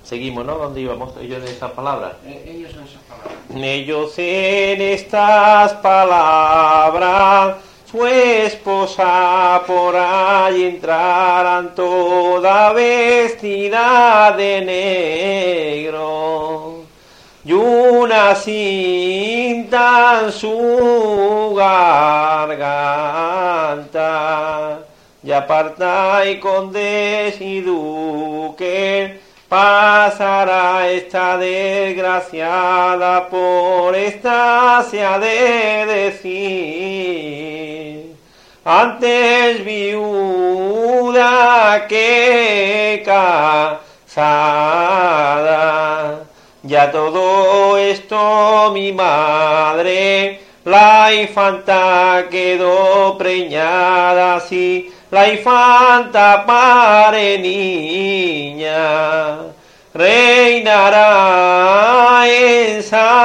Seguimos, ¿no? ¿Dónde íbamos? Ellos en estas palabras. Ellos en esas palabras. Ellos en estas palabras, su esposa por allí entrarán toda vestida de negro, y una cinta en su garganta, y aparta y condes y duques, pasará esta desgraciada, por esta se ha de decir. Antes viuda que casada. Ya todo esto mi madre, la infanta quedó preñada, sí, la infanta pare niña, reinará en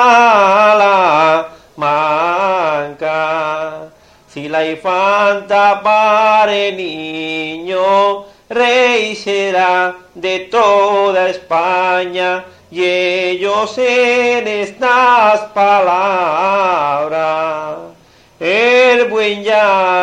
Salamanca. Si la infanta pare niño, rey será de toda España. Y ellos en estas palabras, el buen ya